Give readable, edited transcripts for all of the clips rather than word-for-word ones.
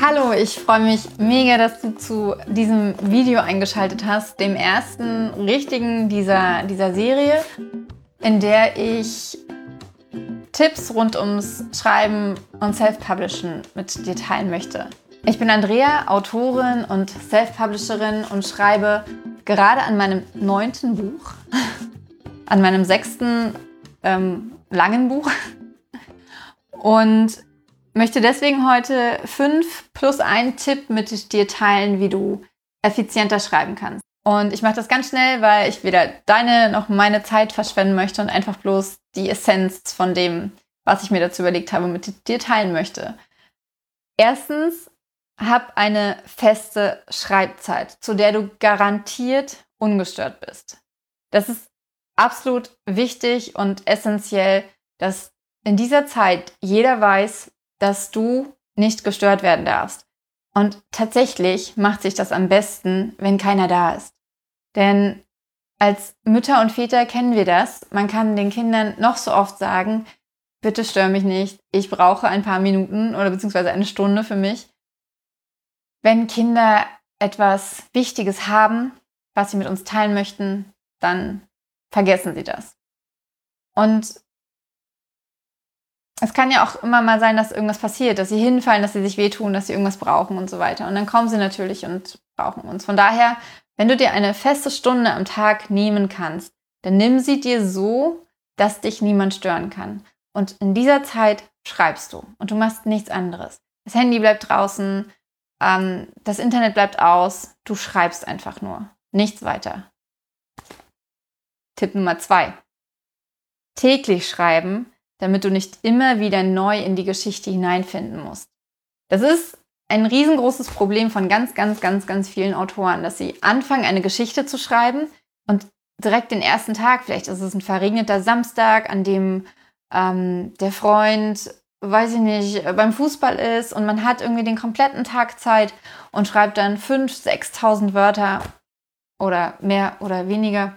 Hallo, ich freue mich mega, dass du zu diesem Video eingeschaltet hast, dem ersten richtigen dieser Serie, in der ich Tipps rund ums Schreiben und Self-Publishen mit dir teilen möchte. Ich bin Andrea, Autorin und Self-Publisherin und schreibe gerade an meinem 9. Buch, an meinem 6. langen Buch und möchte deswegen heute 5 plus 1 Tipp mit dir teilen, wie du effizienter schreiben kannst. Und ich mache das ganz schnell, weil ich weder deine noch meine Zeit verschwenden möchte und einfach bloß die Essenz von dem, was ich mir dazu überlegt habe, mit dir teilen möchte. Erstens, hab eine feste Schreibzeit, zu der du garantiert ungestört bist. Das ist absolut wichtig und essentiell, dass in dieser Zeit jeder weiß, dass du nicht gestört werden darfst. Und tatsächlich macht sich das am besten, wenn keiner da ist. Denn als Mütter und Väter kennen wir das. Man kann den Kindern noch so oft sagen, bitte stör mich nicht, ich brauche ein paar Minuten oder beziehungsweise eine Stunde für mich. Wenn Kinder etwas Wichtiges haben, was sie mit uns teilen möchten, dann vergessen sie das. Und es kann ja auch immer mal sein, dass irgendwas passiert, dass sie hinfallen, dass sie sich wehtun, dass sie irgendwas brauchen und so weiter. Und dann kommen sie natürlich und brauchen uns. Von daher, wenn du dir eine feste Stunde am Tag nehmen kannst, dann nimm sie dir so, dass dich niemand stören kann. Und in dieser Zeit schreibst du und du machst nichts anderes. Das Handy bleibt draußen, das Internet bleibt aus, du schreibst einfach nur. Nichts weiter. Tipp Nummer 2. Täglich schreiben, damit du nicht immer wieder neu in die Geschichte hineinfinden musst. Das ist ein riesengroßes Problem von ganz vielen Autoren, dass sie anfangen, eine Geschichte zu schreiben und direkt den ersten Tag, vielleicht ist es ein verregneter Samstag, an dem der Freund, weiß ich nicht, beim Fußball ist und man hat irgendwie den kompletten Tag Zeit und schreibt dann 5.000, 6.000 Wörter oder mehr oder weniger.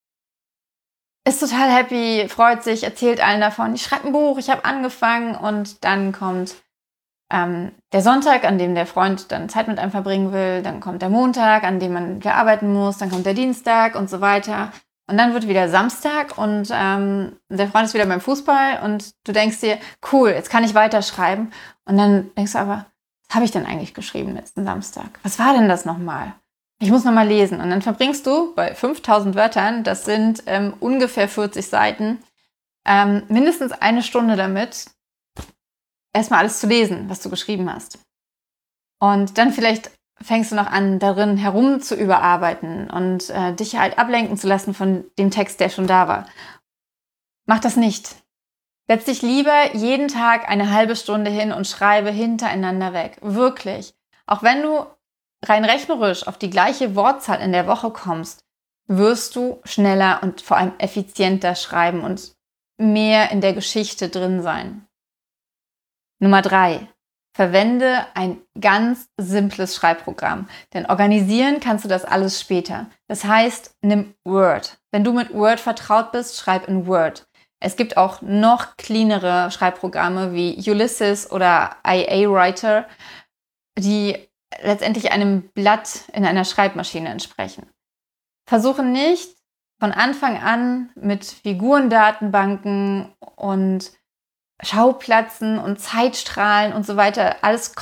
Ist total happy, freut sich, erzählt allen davon, ich schreibe ein Buch, ich habe angefangen und dann kommt der Sonntag, an dem der Freund dann Zeit mit einem verbringen will, dann kommt der Montag, an dem man wieder arbeiten muss, dann kommt der Dienstag und so weiter. Und dann wird wieder Samstag und der Freund ist wieder beim Fußball und du denkst dir, cool, jetzt kann ich weiterschreiben. Und dann denkst du aber, was habe ich denn eigentlich geschrieben letzten Samstag? Was war denn das nochmal? Ich muss nochmal lesen. Und dann verbringst du bei 5.000 Wörtern, das sind ungefähr 40 Seiten, mindestens eine Stunde damit, erstmal alles zu lesen, was du geschrieben hast. Und dann vielleicht fängst du noch an, darin herum zu überarbeiten und dich halt ablenken zu lassen von dem Text, der schon da war. Mach das nicht. Setz dich lieber jeden Tag eine halbe Stunde hin und schreibe hintereinander weg. Wirklich. Auch wenn du rein rechnerisch auf die gleiche Wortzahl in der Woche kommst, wirst du schneller und vor allem effizienter schreiben und mehr in der Geschichte drin sein. Nummer 3. Verwende ein ganz simples Schreibprogramm, denn organisieren kannst du das alles später. Das heißt, nimm Word. Wenn du mit Word vertraut bist, schreib in Word. Es gibt auch noch cleanere Schreibprogramme wie Ulysses oder IA Writer, die letztendlich einem Blatt in einer Schreibmaschine entsprechen. Versuche nicht von Anfang an mit Figurendatenbanken und Schauplatzen und Zeitstrahlen und so weiter alles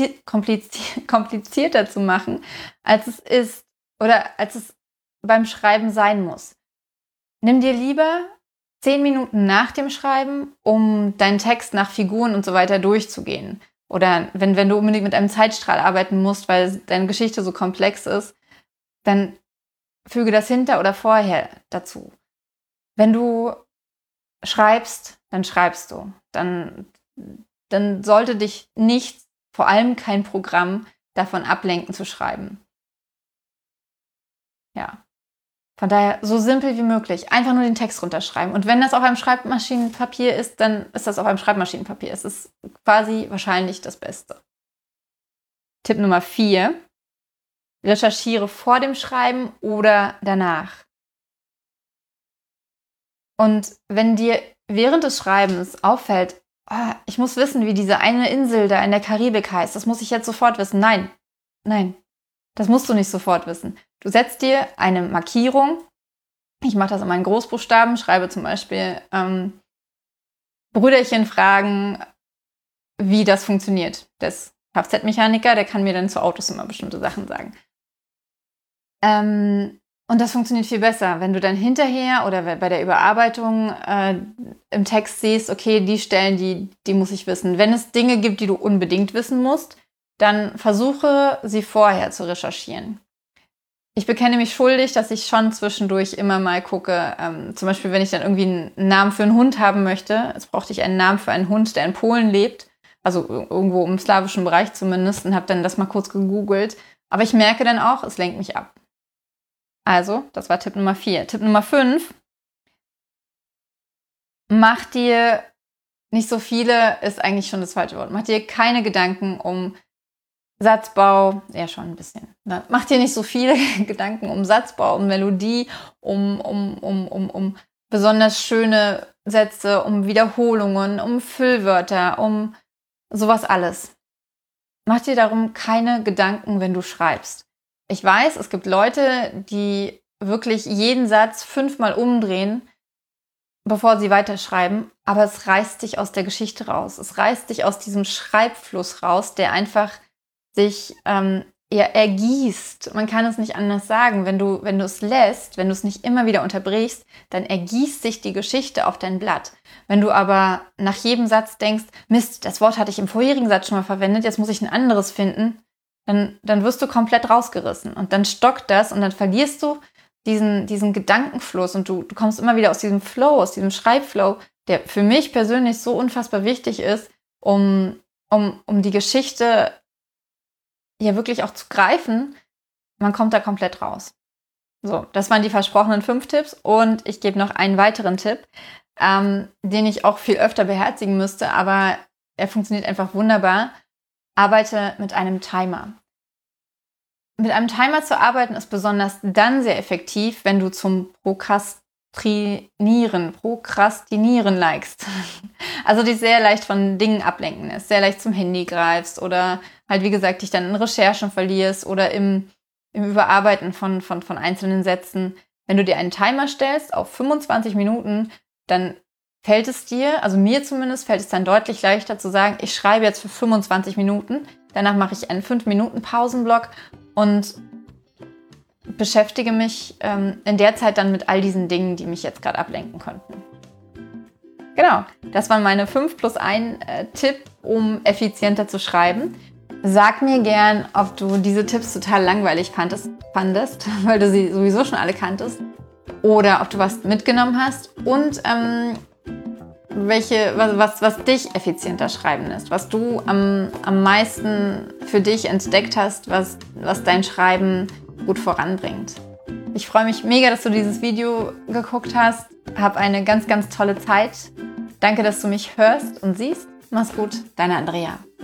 komplizierter zu machen, als es ist oder als es beim Schreiben sein muss. Nimm dir lieber 10 Minuten nach dem Schreiben, um deinen Text nach Figuren und so weiter durchzugehen. Oder wenn du unbedingt mit einem Zeitstrahl arbeiten musst, weil deine Geschichte so komplex ist, dann füge das hinter oder vorher dazu. Wenn du schreibst, dann schreibst du. Dann sollte dich nichts, vor allem kein Programm, davon ablenken zu schreiben. Ja. Von daher so simpel wie möglich. Einfach nur den Text runterschreiben. Und wenn das auf einem Schreibmaschinenpapier ist, dann ist das auf einem Schreibmaschinenpapier. Es ist quasi wahrscheinlich das Beste. Tipp Nummer 4. Recherchiere vor dem Schreiben oder danach. Und wenn dir während des Schreibens auffällt, oh, ich muss wissen, wie diese eine Insel da in der Karibik heißt. Das muss ich jetzt sofort wissen. Nein, nein, das musst du nicht sofort wissen. Du setzt dir eine Markierung. Ich mache das immer in Großbuchstaben, schreibe zum Beispiel Brüderchen fragen, wie das funktioniert. Das Kfz-Mechaniker, der kann mir dann zu Autos immer bestimmte Sachen sagen. Und das funktioniert viel besser, wenn du dann hinterher oder bei der Überarbeitung im Text siehst, okay, die Stellen, die muss ich wissen. Wenn es Dinge gibt, die du unbedingt wissen musst, dann versuche, sie vorher zu recherchieren. Ich bekenne mich schuldig, dass ich schon zwischendurch immer mal gucke, zum Beispiel, wenn ich dann irgendwie einen Namen für einen Hund haben möchte. Jetzt brauchte ich einen Namen für einen Hund, der in Polen lebt, also irgendwo im slawischen Bereich zumindest, und habe dann das mal kurz gegoogelt. Aber ich merke dann auch, es lenkt mich ab. Also, das war Tipp Nummer 4. Tipp Nummer 5, mach dir nicht so viele, ist eigentlich schon das falsche Wort, mach dir keine Gedanken um Satzbau, ja schon ein bisschen. Ne? Mach dir nicht so viele Gedanken um Satzbau, um Melodie, um besonders schöne Sätze, um Wiederholungen, um Füllwörter, um sowas alles. Mach dir darum keine Gedanken, wenn du schreibst. Ich weiß, es gibt Leute, die wirklich jeden Satz 5-mal umdrehen, bevor sie weiterschreiben, aber es reißt dich aus der Geschichte raus. Es reißt dich aus diesem Schreibfluss raus, der einfach sich ergießt. Man kann es nicht anders sagen. Wenn du es lässt, wenn du es nicht immer wieder unterbrichst, dann ergießt sich die Geschichte auf dein Blatt. Wenn du aber nach jedem Satz denkst, Mist, das Wort hatte ich im vorherigen Satz schon mal verwendet, jetzt muss ich ein anderes finden, dann wirst du komplett rausgerissen. Und dann stockt das und dann verlierst du diesen Gedankenfluss und du kommst immer wieder aus diesem Flow, aus diesem Schreibflow, der für mich persönlich so unfassbar wichtig ist, um die Geschichte ja wirklich auch zu greifen. Man kommt da komplett raus. So, das waren die versprochenen 5 Tipps und ich gebe noch einen weiteren Tipp, den ich auch viel öfter beherzigen müsste, aber er funktioniert einfach wunderbar. Arbeite mit einem Timer. Mit einem Timer zu arbeiten ist besonders dann sehr effektiv, wenn du zum Prokrastinieren neigst. Also dich sehr leicht von Dingen ablenken lässt, sehr leicht zum Handy greifst oder halt, wie gesagt, dich dann in Recherchen verlierst oder im Überarbeiten von einzelnen Sätzen. Wenn du dir einen Timer stellst auf 25 Minuten, dann fällt es dir, also mir zumindest, fällt es dann deutlich leichter zu sagen, ich schreibe jetzt für 25 Minuten, danach mache ich einen 5-Minuten-Pausenblock und beschäftige mich in der Zeit dann mit all diesen Dingen, die mich jetzt gerade ablenken könnten. Genau, das waren meine 5+1 Tipp, um effizienter zu schreiben. Sag mir gern, ob du diese Tipps total langweilig fandest, weil du sie sowieso schon alle kanntest, oder ob du was mitgenommen hast und was dich effizienter schreiben lässt, was du am meisten für dich entdeckt hast, was dein Schreiben gut voranbringt. Ich freue mich mega, dass du dieses Video geguckt hast. Hab eine ganz, ganz tolle Zeit. Danke, dass du mich hörst und siehst. Mach's gut, deine Andrea.